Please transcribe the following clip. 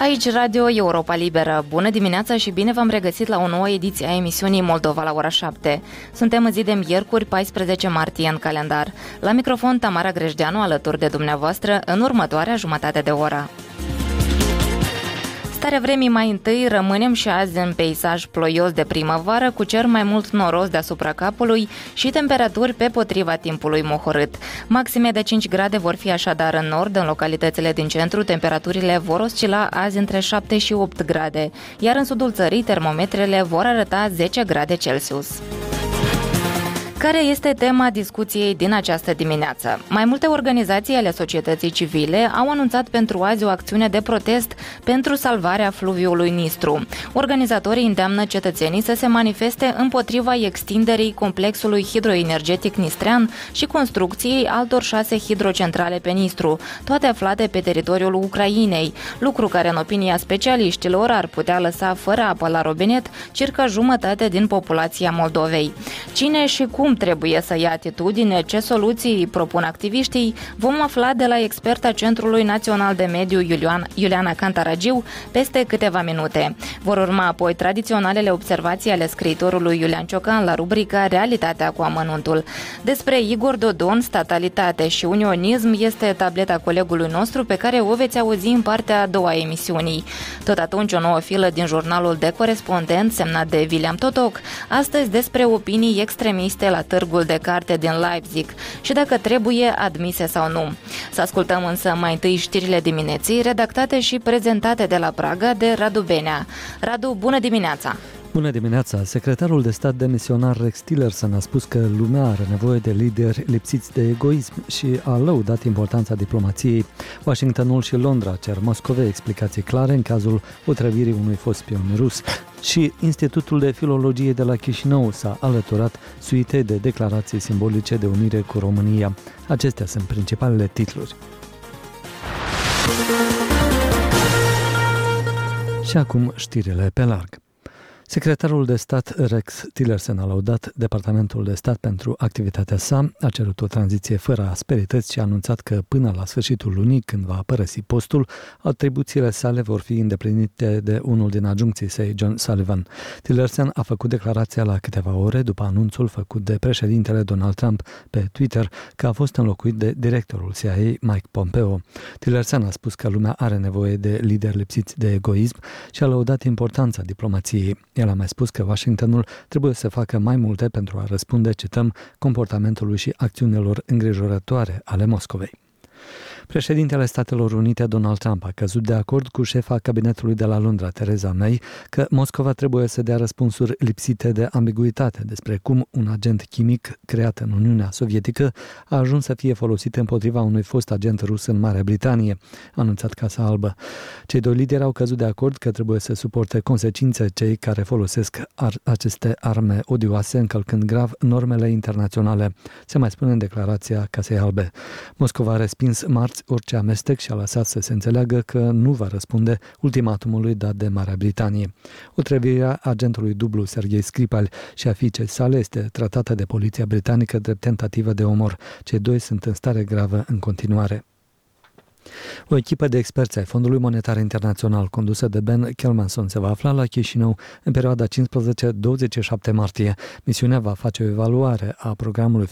Aici Radio Europa Liberă. Bună dimineața și bine v-am regăsit la o nouă ediție a emisiunii Moldova la ora 7. Suntem în zi de miercuri, 14 martie în calendar. La microfon Tamara Grejdeanu alături de dumneavoastră în următoarea jumătate de oră. Starea vremii mai întâi, rămânem și azi în peisaj ploios de primăvară, cu cer mai mult noros deasupra capului și temperaturi pe potriva timpului mohorât. Maxime de 5 grade vor fi așadar în nord, în localitățile din centru, temperaturile vor oscila azi între 7 și 8 grade, iar în sudul țării termometrele vor arăta 10 grade Celsius. Care este tema discuției din această dimineață? Mai multe organizații ale societății civile au anunțat pentru azi o acțiune de protest pentru salvarea fluviului Nistru. Organizatorii îndeamnă cetățenii să se manifeste împotriva extinderii complexului hidroenergetic nistrean și construcției altor 6 hidrocentrale pe Nistru, toate aflate pe teritoriul Ucrainei, lucru care, în opinia specialiștilor, ar putea lăsa fără apă la robinet circa jumătate din populația Moldovei. Cine și cum trebuie să ia atitudine, ce soluții propun activiștii, vom afla de la experta Centrului Național de Mediu Iuliana Cantaragiu peste câteva minute. Vor urma apoi tradiționalele observații ale scriitorului Iulian Ciocan la rubrica Realitatea cu amănuntul. Despre Igor Dodon, statalitate și unionism este tableta colegului nostru pe care o veți auzi în partea a doua emisiunii. Tot atunci o nouă filă din jurnalul de corespondent semnat de William Totoc, astăzi despre opinii extremiste la târgul de carte din Leipzig și dacă trebuie admise sau nu. Să ascultăm însă mai întâi știrile dimineții, redactate și prezentate de la Praga de Radu Benea. Radu, bună dimineața! Bună dimineața! Secretarul de stat demisionar Rex Tillerson a spus că lumea are nevoie de lideri lipsiți de egoism și a lăudat importanța diplomației. Washingtonul și Londra cer Moscovei explicații clare în cazul otrăvirii unui fost spion rus. Și Institutul de Filologie de la Chișinău s-a alăturat suitei de declarații simbolice de unire cu România. Acestea sunt principalele titluri. Și acum știrile pe larg. Secretarul de stat Rex Tillerson a laudat Departamentul de Stat pentru activitatea sa, a cerut o tranziție fără asperități și a anunțat că până la sfârșitul lunii, când va părăsi postul, atribuțiile sale vor fi îndeplinite de unul din adjuncții săi, John Sullivan. Tillerson a făcut declarația la câteva ore după anunțul făcut de președintele Donald Trump pe Twitter că a fost înlocuit de directorul CIA, Mike Pompeo. Tillerson a spus că lumea are nevoie de lideri lipsiți de egoism și a lăudat importanța diplomației. El a mai spus că Washingtonul trebuie să facă mai multe pentru a răspunde, cităm, comportamentului și acțiunilor îngrijorătoare ale Moscovei. Președintele Statelor Unite, Donald Trump, a căzut de acord cu șefa cabinetului de la Londra, Theresa May, că Moscova trebuie să dea răspunsuri lipsite de ambiguitate despre cum un agent chimic creat în Uniunea Sovietică a ajuns să fie folosit împotriva unui fost agent rus în Marea Britanie, a anunțat Casa Albă. Cei doi lideri au căzut de acord că trebuie să suporte consecințe cei care folosesc aceste arme odioase, încălcând grav normele internaționale, se mai spune în declarația Casei Albe. Moscova a respins marți orice amestec și a lăsat să se înțeleagă că nu va răspunde ultimatumului dat de Marea Britanie. Otrăvirea agentului dublu Serghei Skripal și a fiicei sale este tratată de poliția britanică drept tentativă de omor. Cei doi sunt în stare gravă în continuare. O echipă de experți ai Fondului Monetar Internațional condusă de Ben Kelmanson se va afla la Chișinău în perioada 15-27 martie. Misiunea va face o evaluare a programului